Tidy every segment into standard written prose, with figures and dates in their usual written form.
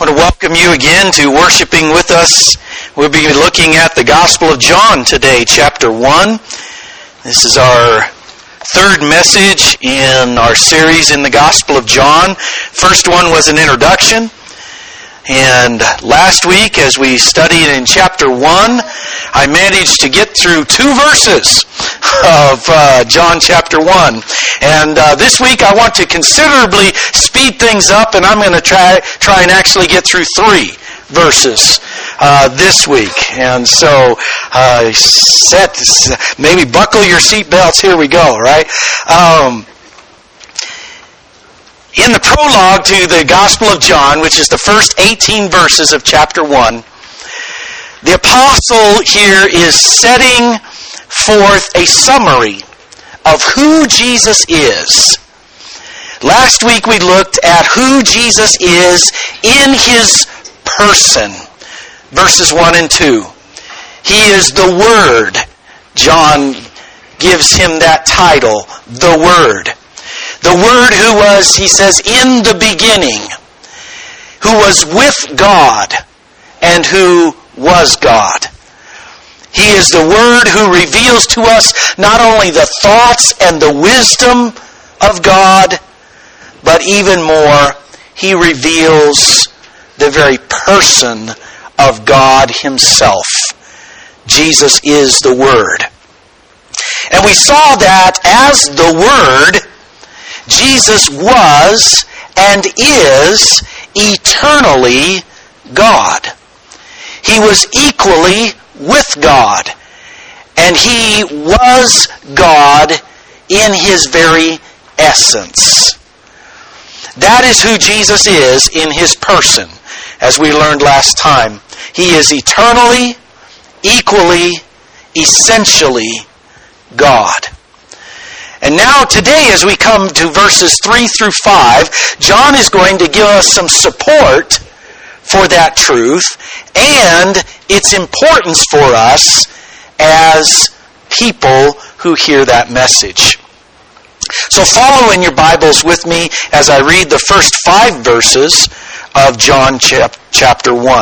I want to welcome you again to worshiping with us. We'll be looking at the Gospel of John today, chapter 1. This is our third message in our series in the Gospel of John. First one was an introduction. And last week, as we studied in chapter 1, I managed to get through 2 verses of John chapter 1. And this week I want to considerably speed things up, and I'm going to try and actually get through 3 verses this week. And so maybe buckle your seatbelts. Here we go, right? In the prologue to the Gospel of John, which is the first 18 verses of chapter 1, the apostle here is setting forth a summary of who Jesus is. Last week we looked at who Jesus is in His person, verses 1 and 2. He is the Word. John gives Him that title, the Word. The Word who was, he says, in the beginning, who was with God, and who was God. He is the Word who reveals to us not only the thoughts and the wisdom of God, but even more, He reveals the very person of God Himself. Jesus is the Word. And we saw that as the Word, Jesus was and is eternally God. He was equally with God. And He was God in His very essence. That is who Jesus is in His person, as we learned last time. He is eternally, equally, essentially God. And now today, as we come to verses 3 through 5, John is going to give us some support for that truth and its importance for us as people who hear that message. So follow in your Bibles with me as I read the first 5 verses of John chapter 1.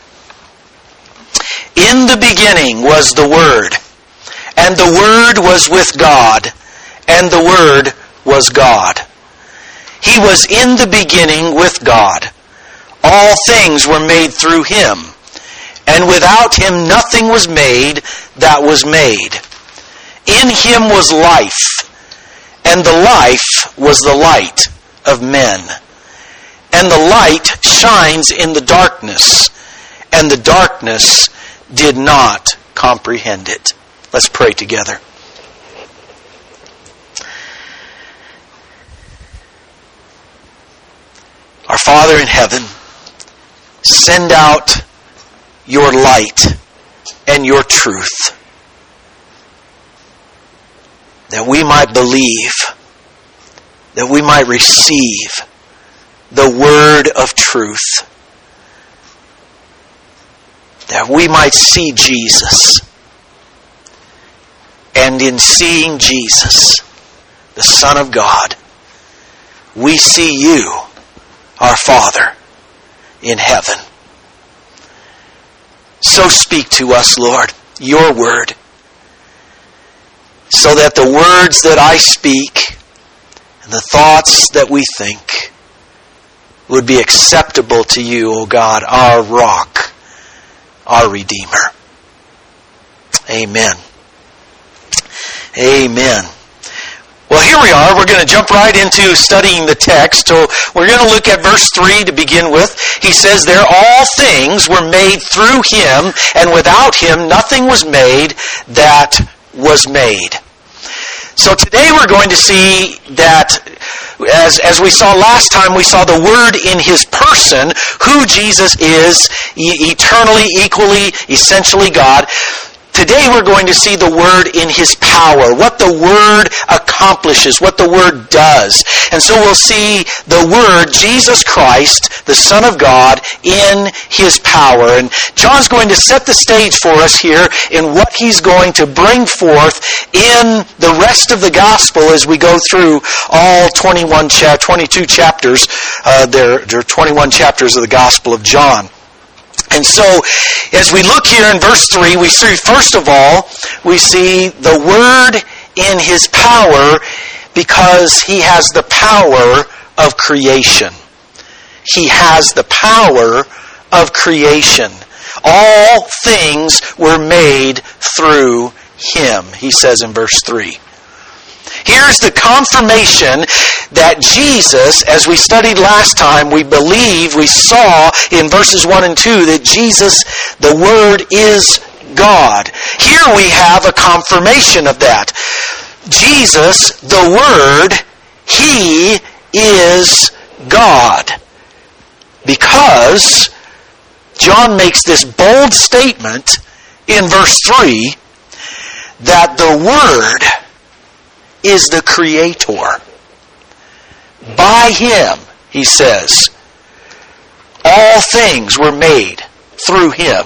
In the beginning was the Word, and the Word was with God, and the Word was God. He was in the beginning with God. All things were made through Him, and without Him nothing was made that was made. In Him was life, and the life was the light of men. And the light shines in the darkness, and the darkness did not comprehend it. Let's pray together. Our Father in heaven, send out your light and your truth, that we might believe, that we might receive the word of truth, that we might see Jesus, and in seeing Jesus, the Son of God, we see you, our Father in heaven. So speak to us, Lord, your word, so that the words that I speak and the thoughts that we think would be acceptable to you, O God, our rock, our Redeemer. Amen. Amen. Well, here we are. We're going to jump right into studying the text. So we're going to look at verse 3 to begin with. He says, there all things were made through Him, and without Him nothing was made that was made. So today we're going to see that, as we saw last time, we saw the Word in His person, who Jesus is, eternally, equally, essentially God. Today we're going to see the Word in His power, what the Word accomplishes, what the Word does. And so we'll see the Word, Jesus Christ, the Son of God, in His power. And John's going to set the stage for us here in what he's going to bring forth in the rest of the Gospel as we go through all 22 chapters. There are 21 chapters of the Gospel of John. And so, as we look here in verse 3, we see, first of all, we see the Word in His power because He has the power of creation. He has the power of creation. All things were made through Him, he says in verse 3. Here's the confirmation that Jesus, as we studied last time, we saw in verses 1 and 2 that Jesus, the Word, is God. Here we have a confirmation of that. Jesus, the Word, He is God. Because John makes this bold statement in verse 3 that the Word is the Creator. By Him, he says, all things were made through Him.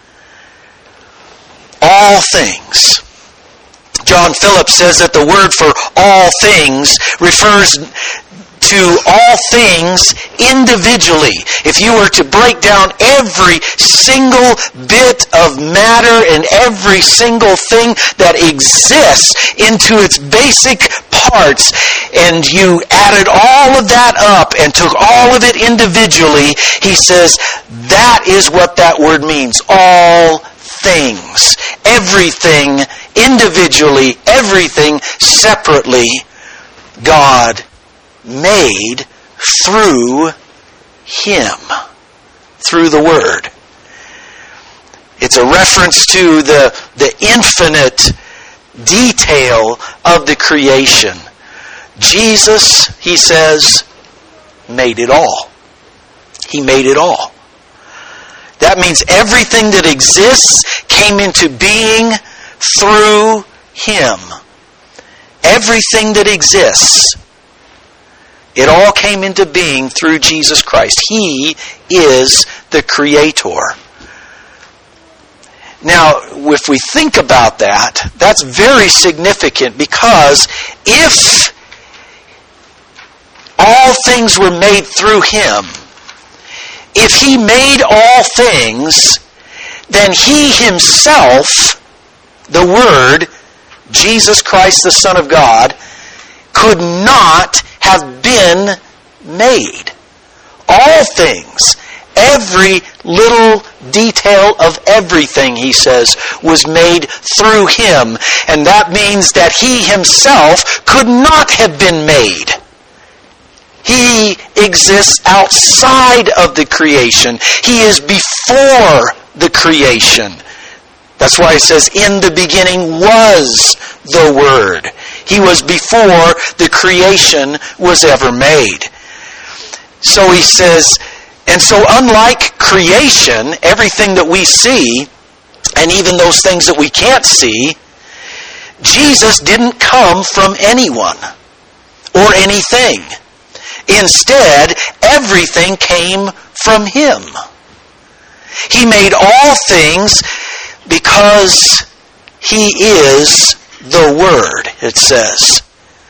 All things. John Phillips says that the word for all things refers to all things individually. If you were to break down every single bit of matter and every single thing that exists into its basic parts, and you added all of that up and took all of it individually, he says that is what that word means. All things. Everything individually, everything separately, God made through Him, through the Word. It's a reference to the infinite detail of the creation. Jesus, he says, made it all. He made it all. That means everything that exists came into being through Him. Everything that exists, it all came into being through Jesus Christ. He is the Creator. Now, if we think about that, that's very significant because if all things were made through Him, if He made all things, then He Himself, the Word, Jesus Christ, the Son of God, could not have been made. All things, every little detail of everything, he says, was made through Him. And that means that He Himself could not have been made. He exists outside of the creation. He is before the creation. That's why it says, in the beginning was the Word. He was before the creation was ever made. So he says, and so unlike creation, everything that we see, and even those things that we can't see, Jesus didn't come from anyone or anything. Instead, everything came from Him. He made all things because He is the Word, it says.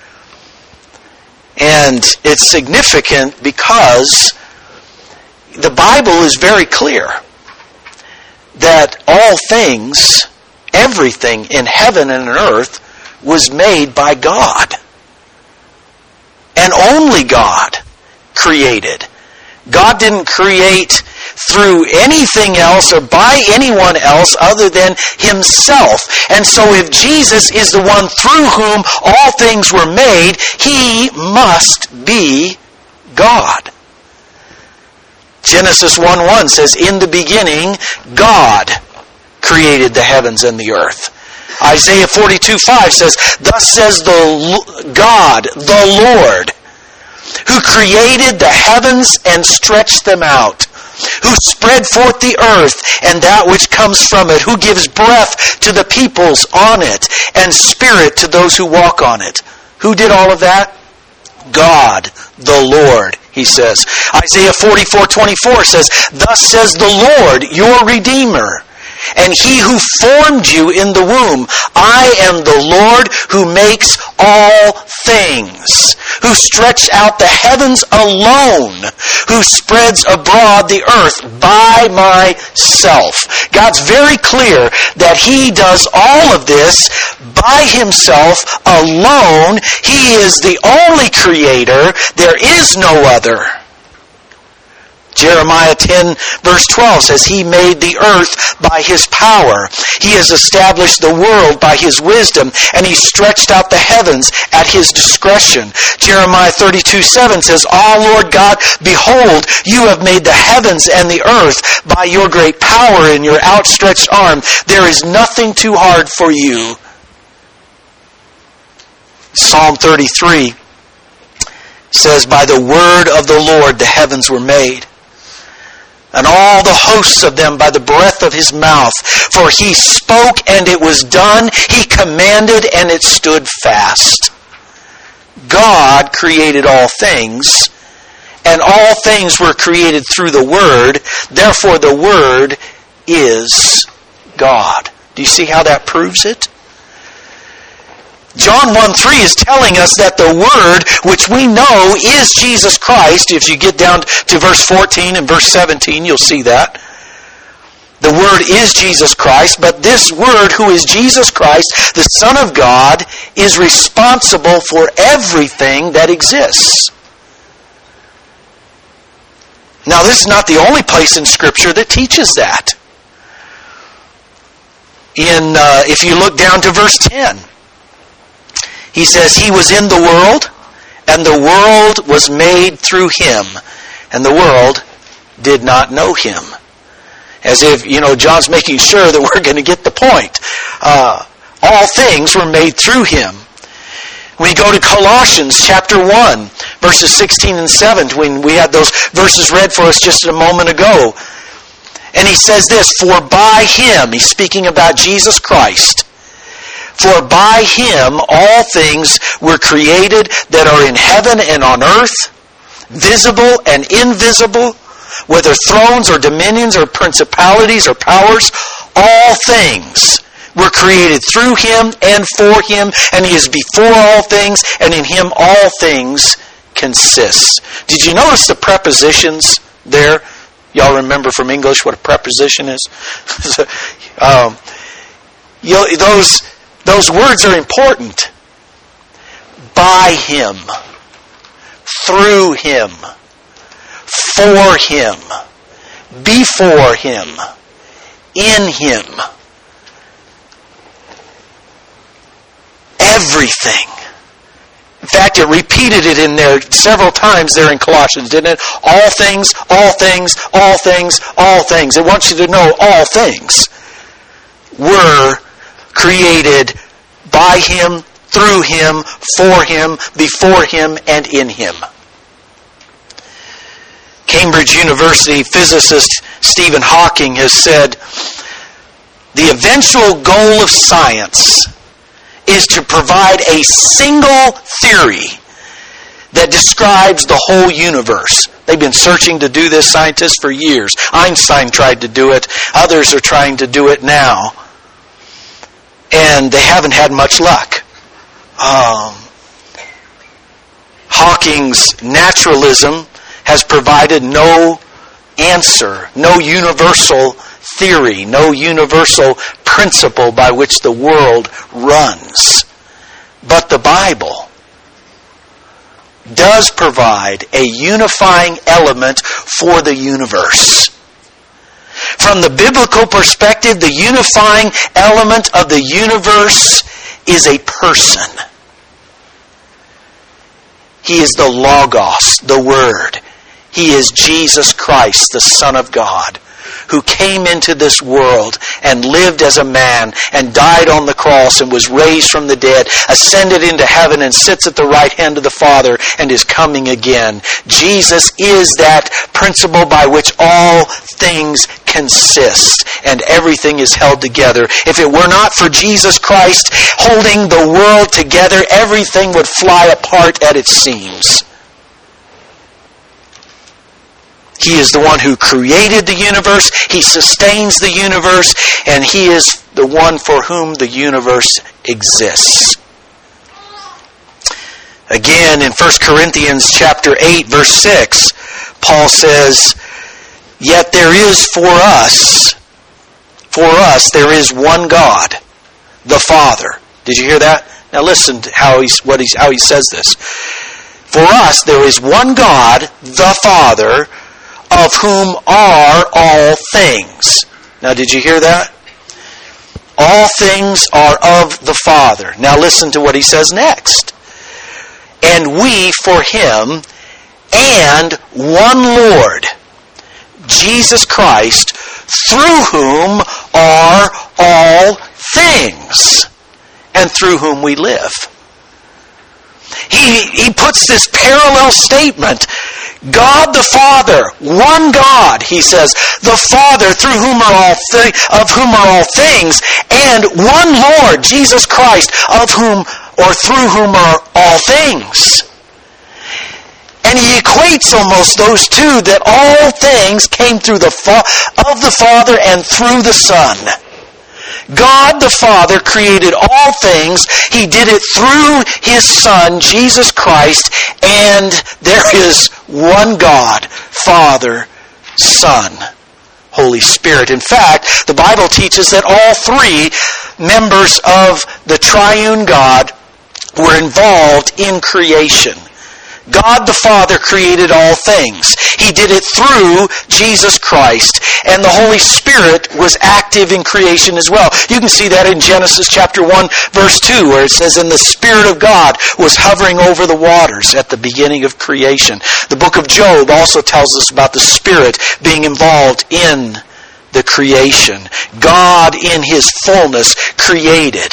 And it's significant because the Bible is very clear that all things, everything in heaven and on earth, was made by God. And only God created. God didn't create through anything else or by anyone else other than Himself. And so if Jesus is the one through whom all things were made, He must be God. Genesis 1:1 says, in the beginning, God created the heavens and the earth. Isaiah 42:5 says, thus says the God, the Lord, who created the heavens and stretched them out, who spread forth the earth and that which comes from it, who gives breath to the peoples on it and spirit to those who walk on it. Who did all of that? God, the Lord, he says. Isaiah 44:24 says, thus says the Lord, your Redeemer, and he who formed you in the womb. I am the Lord who makes all things, who stretched out the heavens alone, who spreads abroad the earth by myself. God's very clear that he does all of this by himself alone. He is the only creator. There is no other. Jeremiah 10 verse 12 says, he made the earth by his power. He has established the world by his wisdom, and he stretched out the heavens at his discretion. Jeremiah 32:7 says, Lord God, behold, you have made the heavens and the earth by your great power and your outstretched arm. There is nothing too hard for you. Psalm 33 says, by the word of the Lord the heavens were made, and all the hosts of them by the breath of his mouth. For he spoke, and it was done. He commanded, and it stood fast. God created all things, and all things were created through the Word. Therefore, the Word is God. Do you see how that proves it? John 1:3 is telling us that the Word, which we know is Jesus Christ. If you get down to verse 14 and verse 17, you'll see that. The Word is Jesus Christ, but this Word, who is Jesus Christ, the Son of God, is responsible for everything that exists. Now, this is not the only place in Scripture that teaches that. If you look down to verse 10, he says, he was in the world, and the world was made through him, and the world did not know him. As if, John's making sure that we're going to get the point. All things were made through him. We go to Colossians chapter 1, verses 16 and 17, when we had those verses read for us just a moment ago. And he says this, for by him, he's speaking about Jesus Christ, for by him all things were created that are in heaven and on earth, visible and invisible, whether thrones or dominions or principalities or powers, all things were created through him and for him, and he is before all things, and in him all things consist. Did you notice the prepositions there? Y'all remember from English what a preposition is? Those words are important. By him, through him, for him, before him, in him. Everything. In fact, it repeated it in there several times there in Colossians, didn't it? All things, all things, all things, all things. It wants you to know all things were created by him, through him, for him, before him, and in him. Cambridge University physicist Stephen Hawking has said, the eventual goal of science is to provide a single theory that describes the whole universe. They've been searching to do this, scientists, for years. Einstein tried to do it. Others are trying to do it now. And they haven't had much luck. Hawking's naturalism has provided no answer, no universal theory, no universal principle by which the world runs. But the Bible does provide a unifying element for the universe. From the biblical perspective, the unifying element of the universe is a person. He is the Logos, the Word. He is Jesus Christ, the Son of God, who came into this world and lived as a man and died on the cross and was raised from the dead, ascended into heaven and sits at the right hand of the Father and is coming again. Jesus is that principle by which all things consist and everything is held together. If it were not for Jesus Christ holding the world together, everything would fly apart at its seams. He is the one who created the universe, He sustains the universe, and He is the one for whom the universe exists. Again, in 1 Corinthians chapter 8, verse 6, Paul says, "Yet there is for us there is one God, the Father." Did you hear that? Now listen to how he says this. "For us there is one God, the Father, of whom are all things." Now did you hear that? All things are of the Father. Now listen to what he says next. "And we for Him, and one Lord, Jesus Christ, through whom are all things, and through whom we live." He puts this parallel statement. God the Father, one God, he says, the Father through whom are of whom are all things, and one Lord, Jesus Christ, of whom or through whom are all things. And he equates almost those two, that all things came through of the Father and through the Son. God the Father created all things. He did it through His Son, Jesus Christ, and there is one God, Father, Son, Holy Spirit. In fact, the Bible teaches that all three members of the triune God were involved in creation. God the Father created all things. He did it through Jesus Christ. And the Holy Spirit was active in creation as well. You can see that in Genesis chapter 1, verse 2, where it says, "And the Spirit of God was hovering over the waters at the beginning of creation." The book of Job also tells us about the Spirit being involved in the creation. God in His fullness created.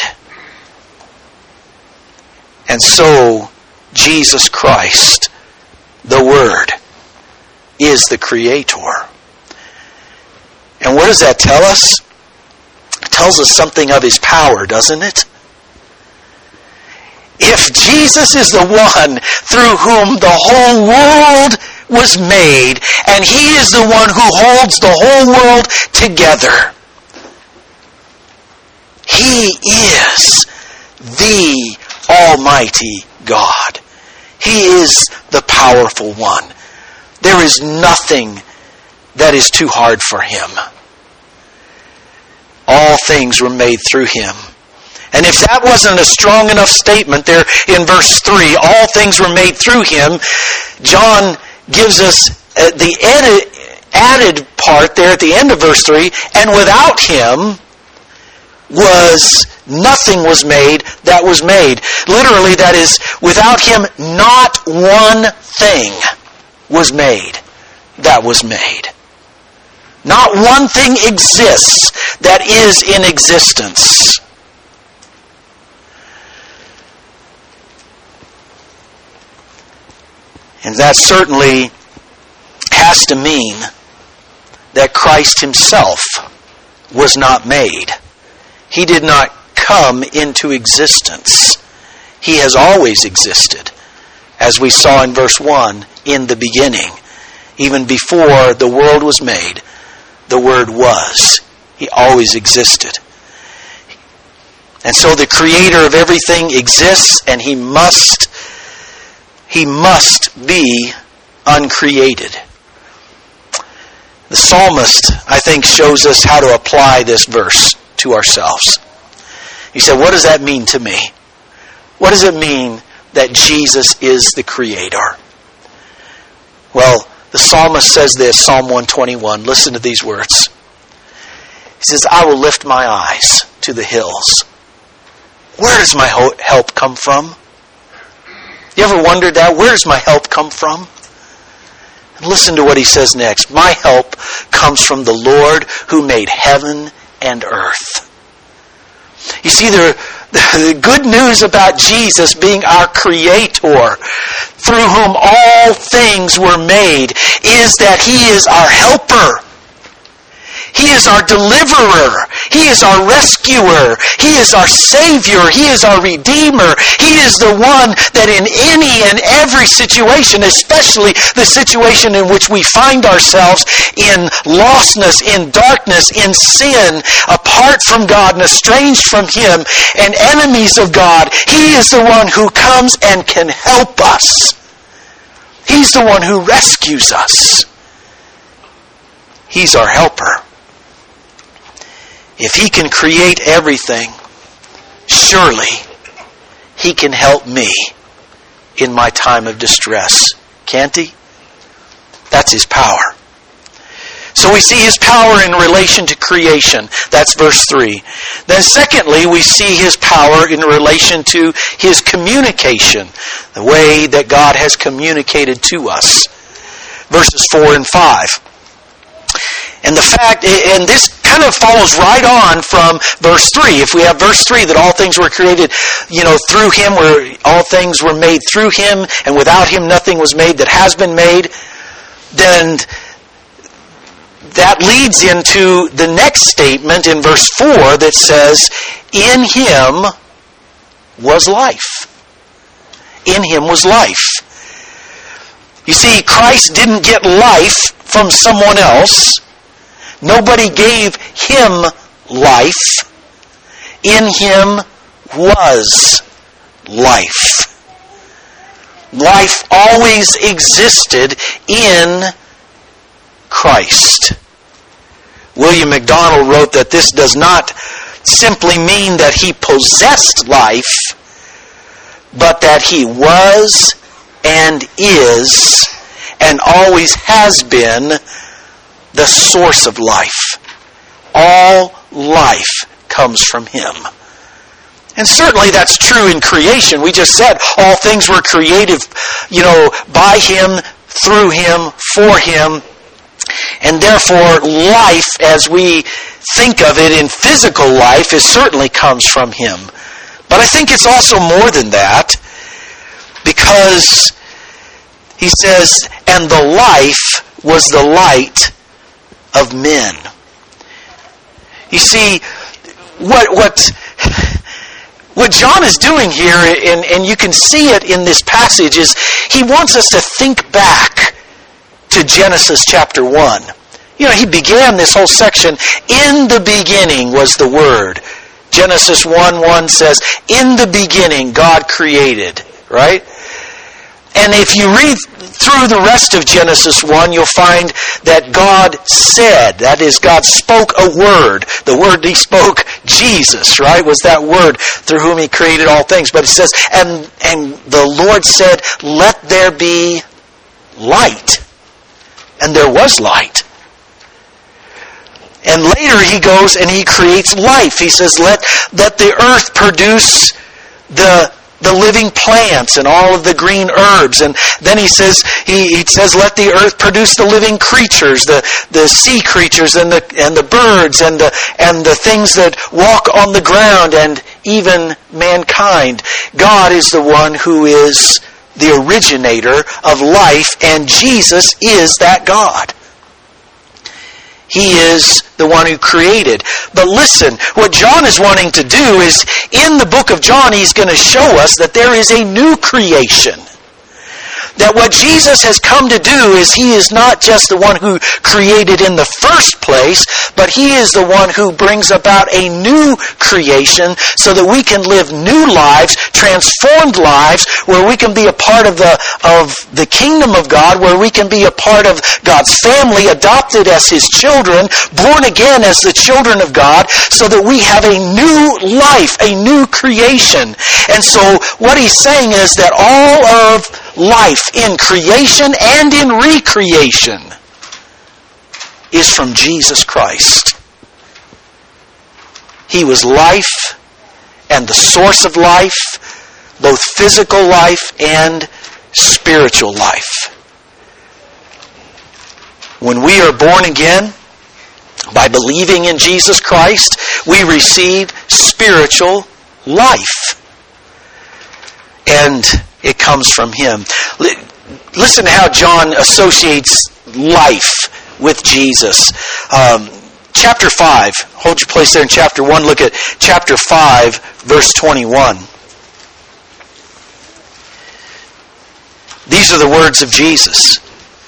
And so, Jesus Christ, the Word, is the Creator. And what does that tell us? It tells us something of His power, doesn't it? If Jesus is the one through whom the whole world was made, and He is the one who holds the whole world together, He is the Almighty God. He is the powerful one. There is nothing that is too hard for Him. All things were made through Him. And if that wasn't a strong enough statement there in verse 3, all things were made through Him, John gives us the added part there at the end of verse 3, and without Him nothing was made that was made. Literally, that is, without Him, not one thing was made that was made. Not one thing exists that is in existence. And that certainly has to mean that Christ Himself was not made. He did not come into existence. He has always existed. As we saw in verse 1, in the beginning, even before the world was made, the Word was. He always existed. And so the Creator of everything exists, and He must be uncreated. The psalmist, I think, shows us how to apply this verse to ourselves. He said, what does that mean to me? What does it mean that Jesus is the Creator? Well, the psalmist says this, Psalm 121. Listen to these words. He says, "I will lift my eyes to the hills. Where does my help come from?" You ever wondered that? Where does my help come from? And listen to what he says next. My help comes from the Lord who made heaven and earth. You see, the good news about Jesus being our Creator, through whom all things were made, is that He is our helper. He is our deliverer. He is our rescuer. He is our Savior. He is our Redeemer. He is the one that in any and every situation, especially the situation in which we find ourselves in lostness, in darkness, in sin, apart from God and estranged from Him and enemies of God, He is the one who comes and can help us. He's the one who rescues us. He's our helper. If He can create everything, surely He can help me in my time of distress. Can't He? That's His power. So we see His power in relation to creation. That's verse 3. Then secondly, we see His power in relation to His communication, the way that God has communicated to us. Verses 4 and 5. And this kind of follows right on from verse 3. If we have verse 3, that all things were created, through Him, where all things were made through Him, and without Him nothing was made that has been made, then that leads into the next statement in verse 4 that says, in Him was life. In Him was life. You see, Christ didn't get life from someone else. Nobody gave Him life. In Him was life. Life always existed in Christ. William MacDonald wrote that this does not simply mean that He possessed life, but that He was and is and always has been the source of life. All life comes from Him. And certainly that's true in creation. We just said all things were created, by Him, through Him, for Him. And therefore life, as we think of it in physical life, certainly comes from Him. But I think it's also more than that, because he says, and the life was the light of men. You see, what John is doing here, and you can see it in this passage, is he wants us to think back to Genesis chapter 1. He began this whole section, in the beginning was the Word. Genesis 1:1 says, in the beginning God created, right? And if you read through the rest of Genesis 1, you'll find that God said, that is, God spoke a word. The word He spoke, Jesus, right, was that word through whom He created all things. But it says, and the Lord said, let there be light. And there was light. And later He goes and He creates life. He says, let the earth produce the living plants and all of the green herbs. And then he says, let the earth produce the living creatures, the sea creatures and the birds and the things that walk on the ground, and even mankind. God is the one who is the originator of life, and Jesus is that God. He is the one who created. But listen, what John is wanting to do is, in the book of John, he's going to show us that there is a new creation. That what Jesus has come to do is He is not just the one who created in the first place, but He is the one who brings about a new creation so that we can live new lives, transformed lives, where we can be a part of the kingdom of God, where we can be a part of God's family, adopted as His children, born again as the children of God, so that we have a new life, a new creation. And so what he's saying is that all of life in creation and in recreation is from Jesus Christ. He was life and the source of life, both physical life and spiritual life. When we are born again, by believing in Jesus Christ, we receive spiritual life. And it comes from Him. Listen to how John associates life with Jesus. Chapter 5. Hold your place there in chapter 1. Look at chapter 5, verse 21. These are the words of Jesus.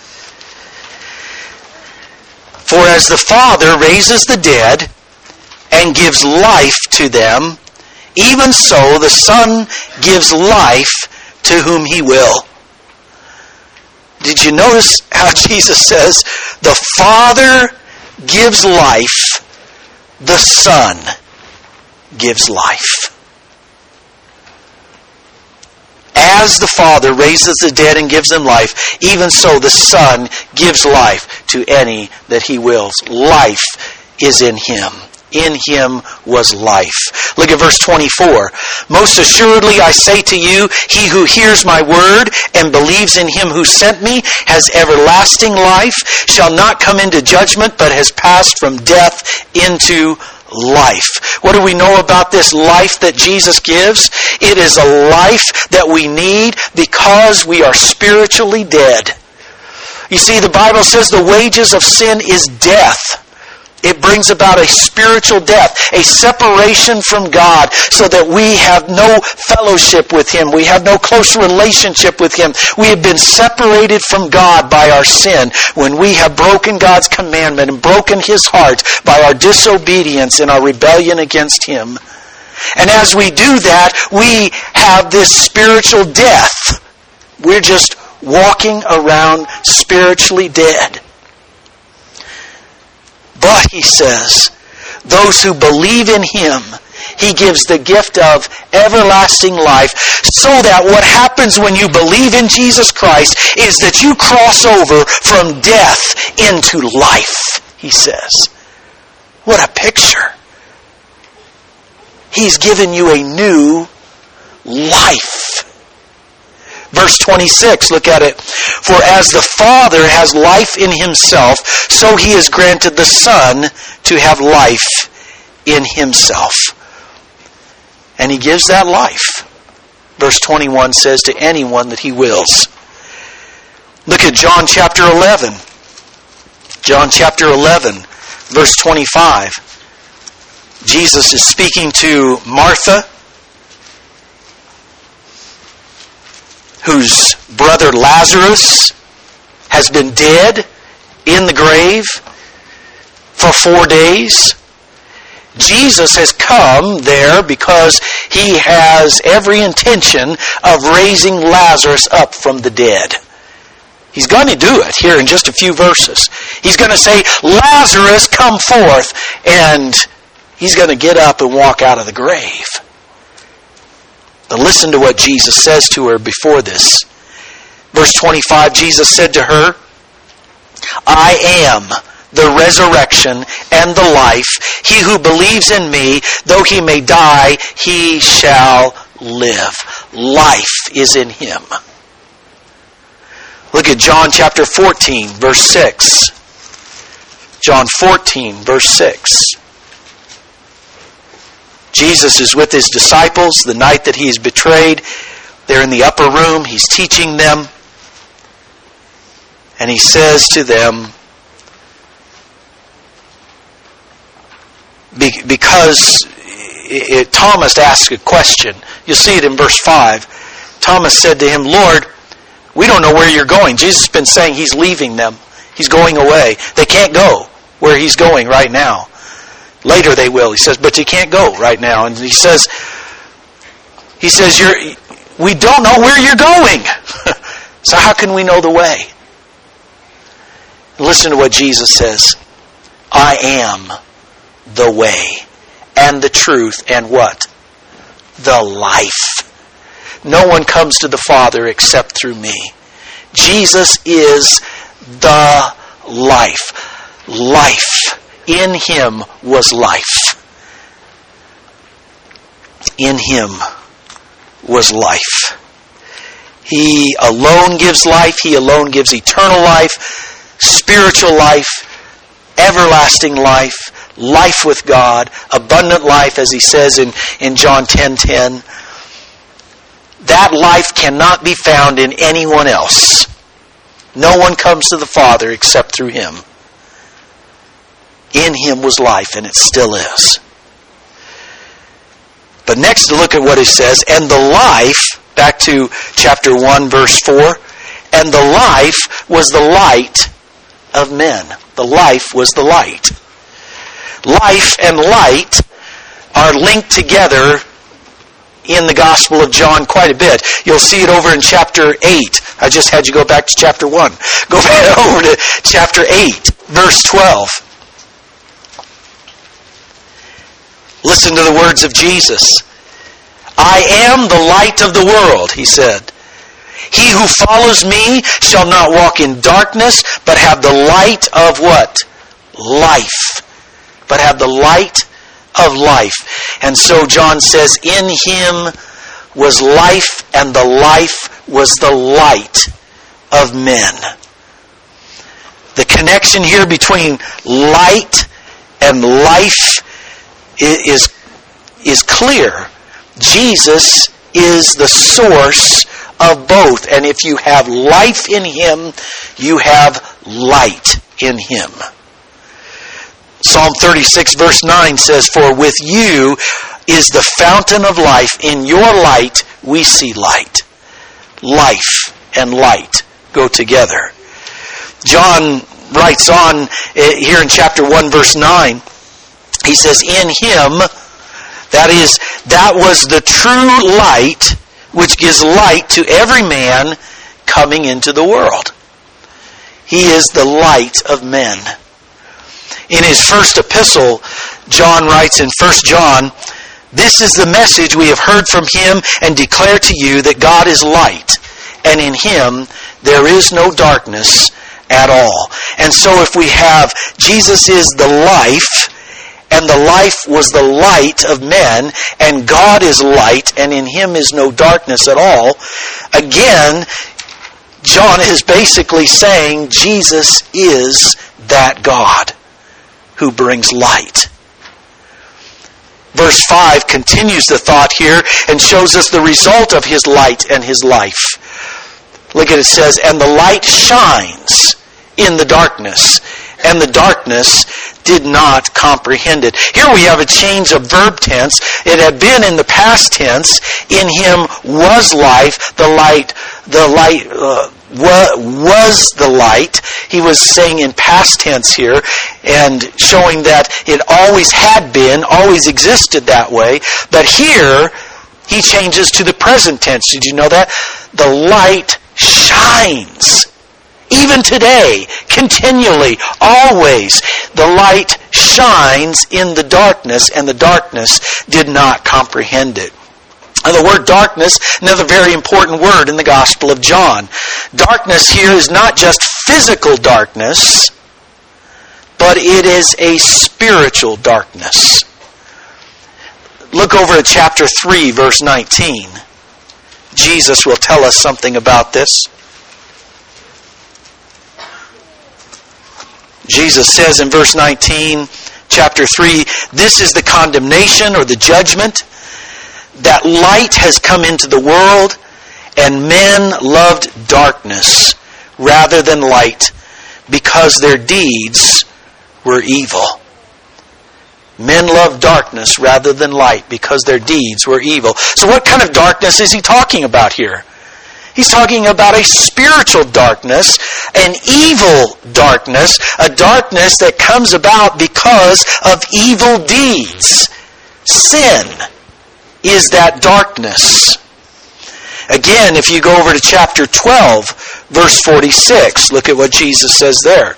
For as the Father raises the dead and gives life to them, even so the Son gives life to whom He will. Did you notice how Jesus says, the Father gives life, the Son gives life? As the Father raises the dead and gives them life, even so the Son gives life to any that He wills. Life is in Him. In Him was life. Look at verse 24. Most assuredly I say to you, he who hears my word and believes in Him who sent me has everlasting life, shall not come into judgment, but has passed from death into life. What do we know about this life that Jesus gives? It is a life that we need because we are spiritually dead. You see, the Bible says the wages of sin is death. It brings about a spiritual death, a separation from God, so that we have no fellowship with Him. We have no close relationship with Him. We have been separated from God by our sin when we have broken God's commandment and broken His heart by our disobedience and our rebellion against Him. And as we do that, we have this spiritual death. We're just walking around spiritually dead. But, He says, those who believe in Him, He gives the gift of everlasting life, so that what happens when you believe in Jesus Christ is that you cross over from death into life, He says. What a picture. He's given you a new life. Verse 26, look at it. For as the Father has life in Himself, so He has granted the Son to have life in Himself. And He gives that life. Verse 21 says, to anyone that He wills. Look at John chapter 11. John chapter 11, verse 25. Jesus is speaking to Martha, whose brother Lazarus has been dead in the grave for 4 days. Jesus has come there because He has every intention of raising Lazarus up from the dead. He's going to do it here in just a few verses. He's going to say, Lazarus, come forth, and he's going to get up and walk out of the grave. But listen to what Jesus says to her before this. Verse 25, Jesus said to her, I am the resurrection and the life. He who believes in me, though he may die, he shall live. Life is in Him. Look at John chapter 14, verse 6. John 14, verse 6. Jesus is with His disciples the night that He is betrayed. They're in the upper room. He's teaching them. And He says to them, because Thomas asked a question. You'll see it in verse 5. Thomas said to Him, Lord, we don't know where you're going. Jesus has been saying He's leaving them. He's going away. They can't go where He's going right now. Later they will. He says, but you can't go right now. And He says, we don't know where you're going. So how can we know the way? Listen to what Jesus says. I am the way and the truth and what? The life. No one comes to the Father except through me. Jesus is the life. Life. In Him was life. In Him was life. He alone gives life. He alone gives eternal life. spiritual life, everlasting life, life with God, abundant life, as he says in John 10:10. That life cannot be found in anyone else. No one comes to the Father except through him. In him was life, and it still is. But next, look at what he says. And the life, back to chapter 1, verse 4, and the life was the light of men. The life was the light. Life and light are linked together in the Gospel of John quite a bit. You'll see it over in chapter 8. I just had you go back to chapter 1. Go back over to chapter 8, verse 12. Listen to the words of Jesus. I am the light of the world, he said. He who follows me shall not walk in darkness, but have the light of what? Life. But have the light of life. And so John says, in him was life, and the life was the light of men. The connection here between light and life is clear. Jesus is the source of both. And if you have life in him, you have light in him. Psalm 36 verse 9 says, for with you is the fountain of life. In your light we see light. Life and light go together. John writes on here in chapter 1 verse 9. He says, in him, that was the true light, which gives light to every man coming into the world. He is the light of men. In his first epistle, John writes in 1 John, this is the message we have heard from him and declare to you that God is light, and in him there is no darkness at all. And so if we have Jesus is the life, and the life was the light of men, and God is light, and in him is no darkness at all, again, John is basically saying Jesus is that God who brings light. Verse 5 continues the thought here and shows us the result of his light and his life. Look at it, says, and the light shines in the darkness, and the darkness did not comprehend it. Here we have a change of verb tense. It had been in the past tense. In him was life. The light was the light. He was saying in past tense here and showing that it always had been, always existed that way. But here he changes to the present tense. Did you know that? The light shines. Even today, continually, always, the light shines in the darkness, and the darkness did not comprehend it. Now, the word darkness, another very important word in the Gospel of John. Darkness here is not just physical darkness, but it is a spiritual darkness. Look over at chapter 3, verse 19. Jesus will tell us something about this. Jesus says in verse 19, chapter 3, this is the condemnation or the judgment, that light has come into the world, and men loved darkness rather than light, because their deeds were evil. Men loved darkness rather than light, because their deeds were evil. So what kind of darkness is he talking about here? He's talking about a spiritual darkness, an evil darkness, a darkness that comes about because of evil deeds. Sin is that darkness. Again, if you go over to chapter 12, verse 46, look at what Jesus says there.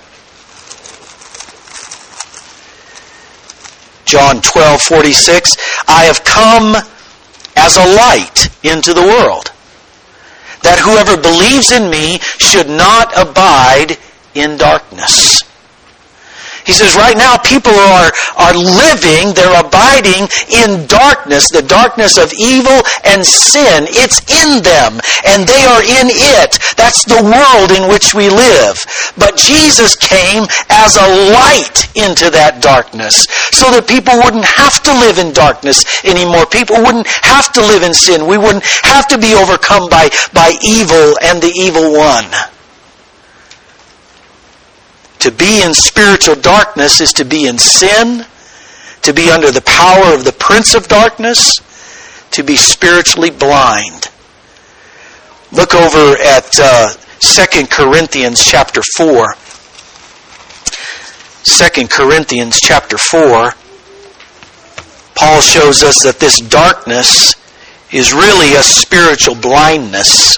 John 12:46, I have come as a light into the world, that whoever believes in me should not abide in darkness. He says right now people are living, they're abiding in darkness, the darkness of evil and sin. It's in them, and they are in it. That's the world in which we live. But Jesus came as a light into that darkness, so that people wouldn't have to live in darkness anymore. People wouldn't have to live in sin. We wouldn't have to be overcome by evil and the evil one. To be in spiritual darkness is to be in sin, to be under the power of the prince of darkness, to be spiritually blind. Look over at 2 Corinthians chapter 4. 2 Corinthians chapter 4. Paul shows us that this darkness is really a spiritual blindness.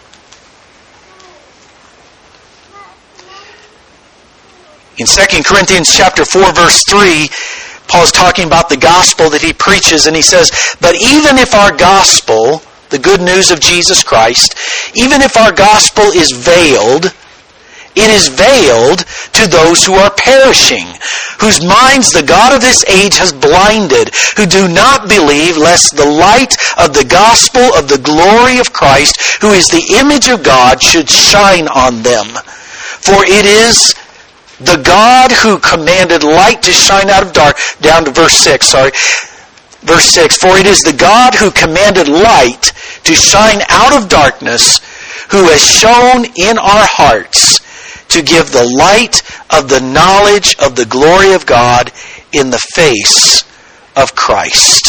In 2 Corinthians chapter 4, verse 3, Paul's talking about the gospel that he preaches, and he says, "But even if our gospel, the good news of Jesus Christ, even if our gospel is veiled, it is veiled to those who are perishing, whose minds the God of this age has blinded, who do not believe, lest the light of the gospel of the glory of Christ, who is the image of God, should shine on them. For it is the God who commanded light to shine out of dark," down to verse 6, Verse 6, "For it is the God who commanded light to shine out of darkness, who has shone in our hearts to give the light of the knowledge of the glory of God in the face of Christ."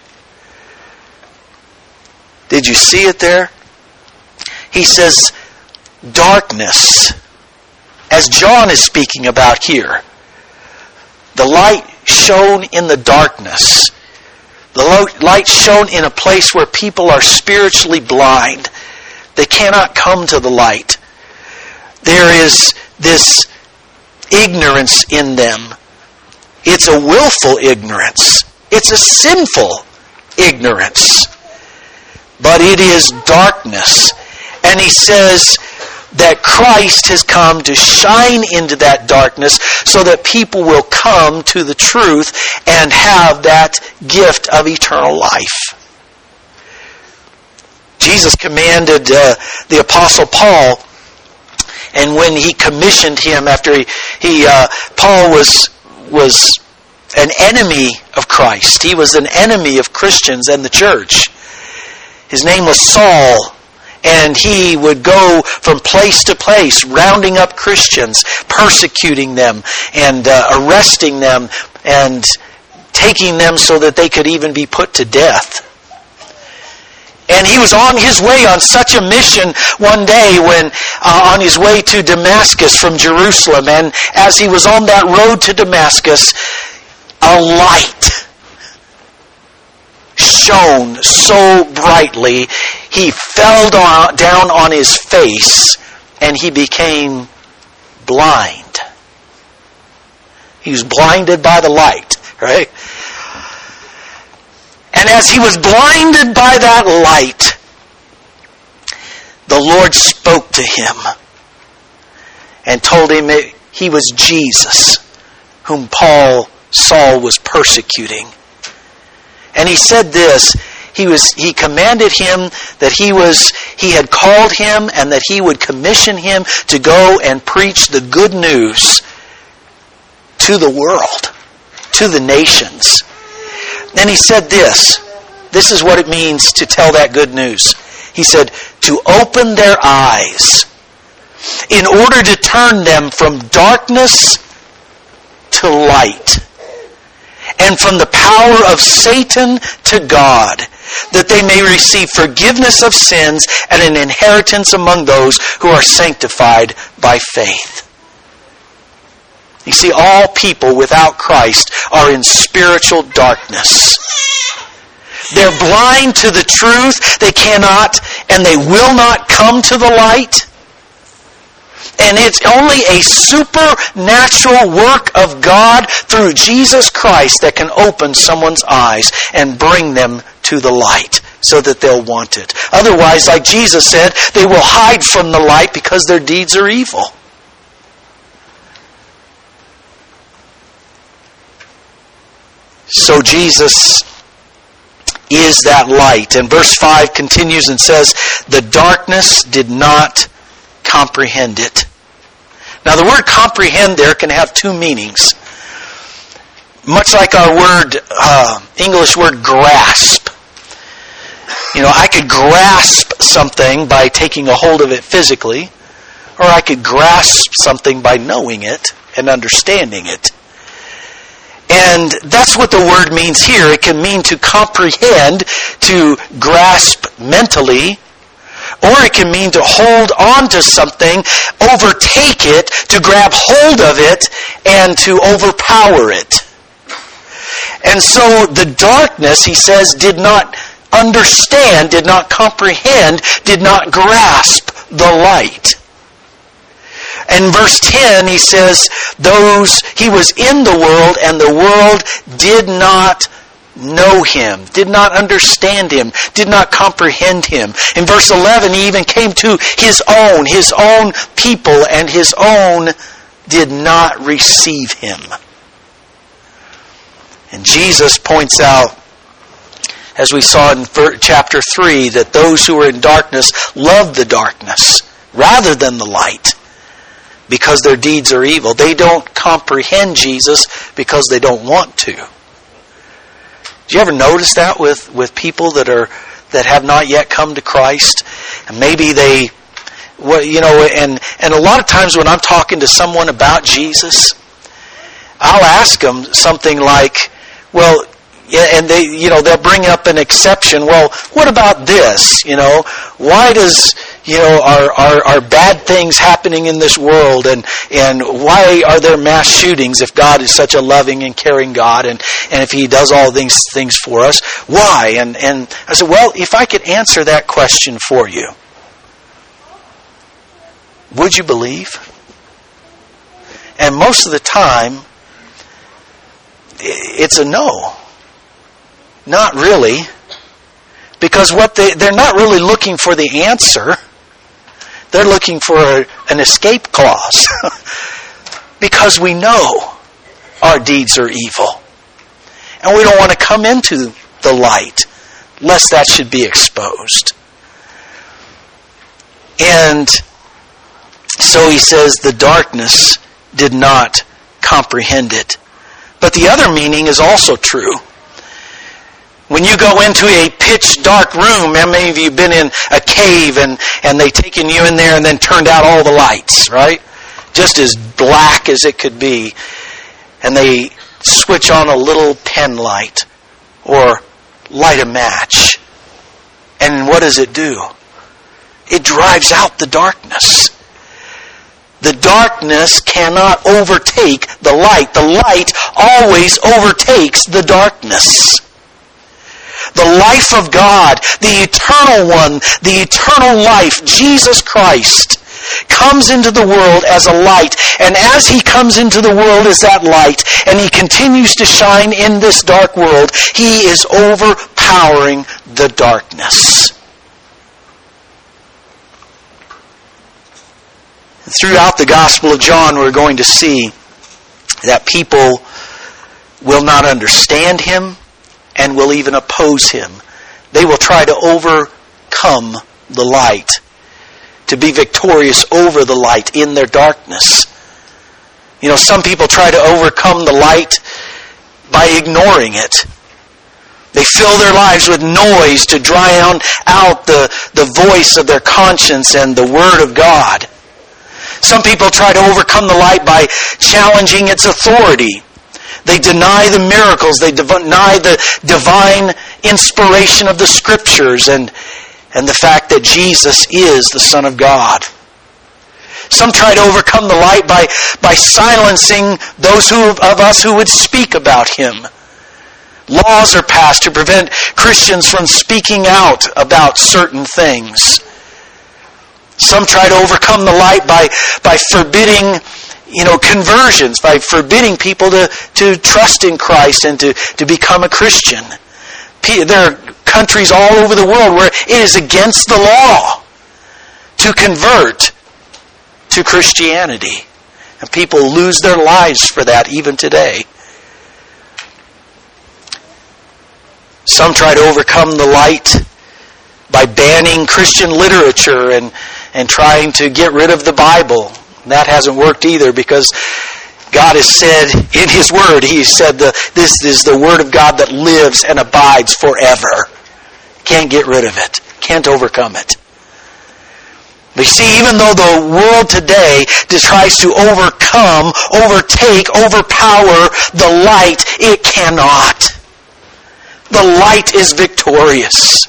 Did you see it there? He says, darkness, as John is speaking about here. The light shone in the darkness. The light shone in a place where people are spiritually blind. They cannot come to the light. There is this ignorance in them. It's a willful ignorance. It's a sinful ignorance. But it is darkness. And he says that Christ has come to shine into that darkness so that people will come to the truth and have that gift of eternal life. Jesus commanded the Apostle Paul, and when he commissioned him after Paul was an enemy of Christ. He was an enemy of Christians and the church. His name was Saul. And he would go from place to place, rounding up Christians, persecuting them, and arresting them, and taking them so that they could even be put to death. And he was on his way on such a mission one day when, on his way to Damascus from Jerusalem, and as he was on that road to Damascus, a light shone so brightly, he fell down on his face and he became blind. He was blinded by the light, right? And as he was blinded by that light, the Lord spoke to him and told him he was Jesus, whom Saul was persecuting. And he said this, he commanded him that he had called him and that he would commission him to go and preach the good news to the world, to the nations. And he said this is what it means to tell that good news. He said, to open their eyes in order to turn them from darkness to light, and from the power of Satan to God, that they may receive forgiveness of sins and an inheritance among those who are sanctified by faith. You see, all people without Christ are in spiritual darkness. They're blind to the truth. They cannot and they will not come to the light. And it's only a supernatural work of God through Jesus Christ that can open someone's eyes and bring them to the light so that they'll want it. Otherwise, like Jesus said, they will hide from the light because their deeds are evil. So Jesus is that light. And verse 5 continues and says, the darkness did not comprehend it. Now the word comprehend there can have two meanings. Much like our word, English word grasp. I could grasp something by taking a hold of it physically, or I could grasp something by knowing it and understanding it. And that's what the word means here. It can mean to comprehend, to grasp mentally, or it can mean to hold on to something, overtake it, to grab hold of it, and to overpower it. And so the darkness, he says, did not understand, did not comprehend, did not grasp the light. And verse 10, he says, he was in the world, and the world did not know him, did not understand him, did not comprehend him. In verse 11, he even came to his own people, and his own did not receive him. And Jesus points out, as we saw in chapter 3, that those who are in darkness love the darkness rather than the light, because their deeds are evil. They don't comprehend Jesus because they don't want to. Do you ever notice that with people that have not yet come to Christ? And maybe and a lot of times when I'm talking to someone about Jesus, I'll ask them something like, well, yeah, and they'll bring up an exception. Well, what about this? Why does are bad things happening in this world, and why are there mass shootings if God is such a loving and caring God, and if He does all these things for us? Why? And I said, well, if I could answer that question for you, would you believe? And most of the time, it's a no. Not really. Because they're not really looking for the answer. They're looking for an escape clause. Because we know our deeds are evil. And we don't want to come into the light, lest that should be exposed. And so he says the darkness did not comprehend it. But the other meaning is also true. When you go into a pitch dark room, how many of you have been in a cave and they taken you in there and then turned out all the lights, right? Just as black as it could be. And they switch on a little pen light or light a match. And what does it do? It drives out the darkness. The darkness cannot overtake the light. The light always overtakes the darkness. The life of God, the eternal one, the eternal life, Jesus Christ, comes into the world as a light. And as He comes into the world as that light, and He continues to shine in this dark world, He is overpowering the darkness. Throughout the Gospel of John, we're going to see that people will not understand Him and will even oppose Him. They will try to overcome the light, to be victorious over the light in their darkness. Some people try to overcome the light by ignoring it. They fill their lives with noise to drown out the voice of their conscience and the Word of God. Some people try to overcome the light by challenging its authority. They deny the miracles. They deny the divine inspiration of the Scriptures and the fact that Jesus is the Son of God. Some try to overcome the light by silencing those of us who would speak about Him. Laws are passed to prevent Christians from speaking out about certain things. Some try to overcome the light by forbidding conversions, by forbidding people to trust in Christ and to become a Christian. There are countries all over the world where it is against the law to convert to Christianity. And people lose their lives for that even today. Some try to overcome the light by banning Christian literature and trying to get rid of the Bible. That hasn't worked either, because God has said in His Word, He said this is the Word of God that lives and abides forever. Can't get rid of it. Can't overcome it. But you see, even though the world today tries to overcome, overtake, overpower the light, it cannot. The light is victorious.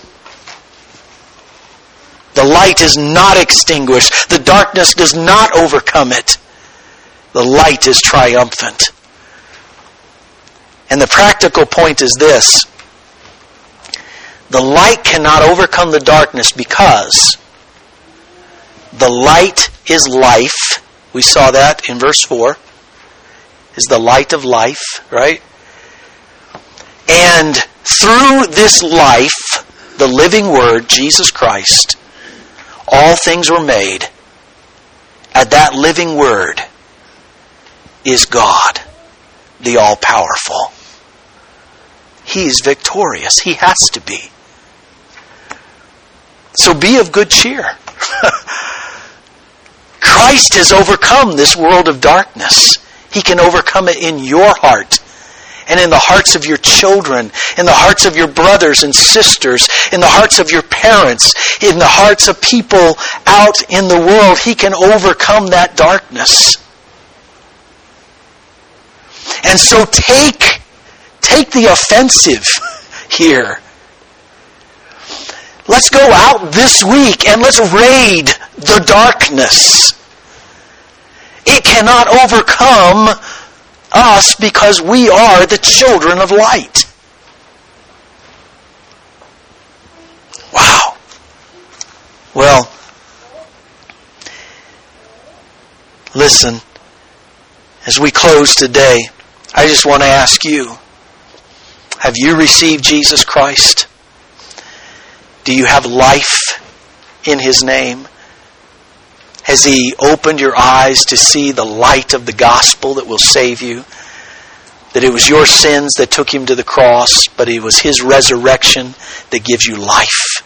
The light is not extinguished. The darkness does not overcome it. The light is triumphant. And the practical point is this. The light cannot overcome the darkness because the light is life. We saw that in verse 4. Is the light of life, right? And through this life, the living Word, Jesus Christ, all things were made. And that living Word is God, the all-powerful. He is victorious. He has to be. So be of good cheer. Christ has overcome this world of darkness. He can overcome it in your heart and in the hearts of your children, in the hearts of your brothers and sisters, in the hearts of your parents, in the hearts of people out in the world. He can overcome that darkness. And so take the offensive here. Let's go out this week and let's raid the darkness. It cannot overcome us because we are the children of light. Wow. Well, listen, as we close today, I just want to ask you, have you received Jesus Christ? Do you have life in His name? Has He opened your eyes to see the light of the gospel that will save you? That it was your sins that took Him to the cross, but it was His resurrection that gives you life.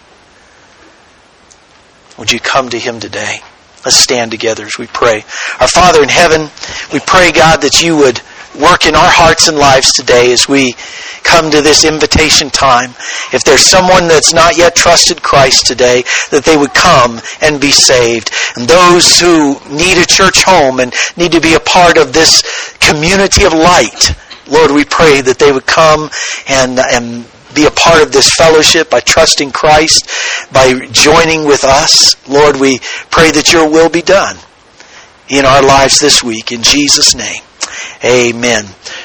Would you come to Him today? Let's stand together as we pray. Our Father in heaven, we pray, God, that you would work in our hearts and lives today as we come to this invitation time. If there's someone that's not yet trusted Christ today, that they would come and be saved. And those who need a church home and need to be a part of this community of light, Lord, we pray that they would come and be a part of this fellowship by trusting Christ, by joining with us. Lord, we pray that your will be done in our lives this week. In Jesus' name, amen.